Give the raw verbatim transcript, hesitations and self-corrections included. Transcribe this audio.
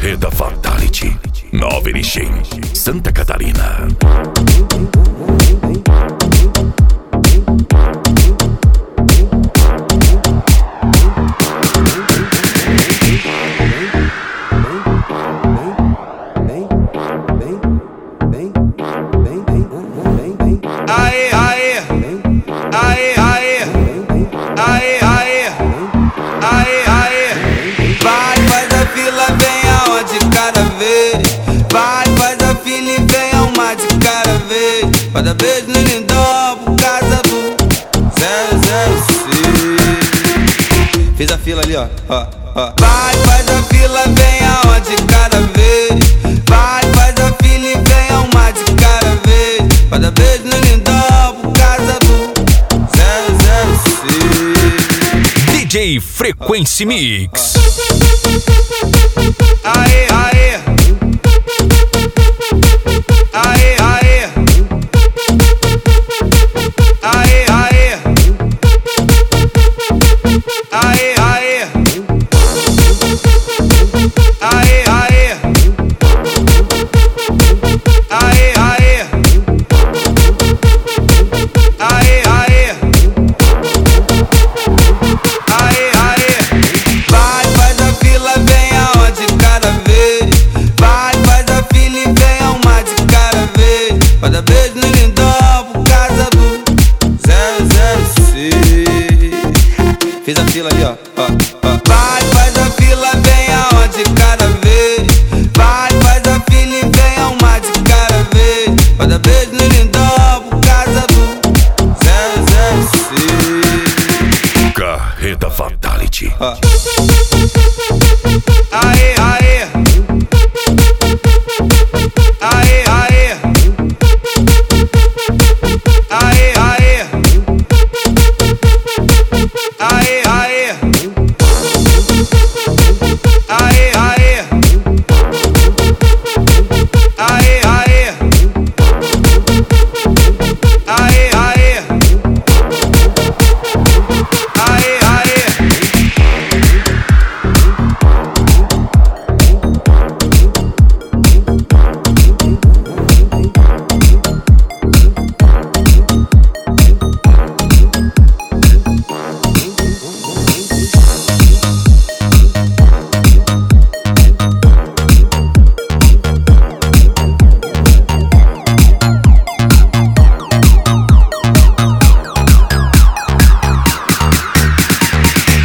Barreta Fatality, Nova Erechim, Santa Catarina. Aê, aê, aê, aê, aê, aê, aê, aê. Vai, faz a fila, vem aonde cada vez. Vai, faz a fila e vem uma de cada vez. Cada vez no lindão por causa do zero zero seis. Fiz a fila ali, ó, ó, ó. Vai, faz a fila, vem aonde cada vez. Vai, faz a fila e vem uma de cada vez. Cada vez no lindão por causa do zero zero seis. D J Frequency Mix.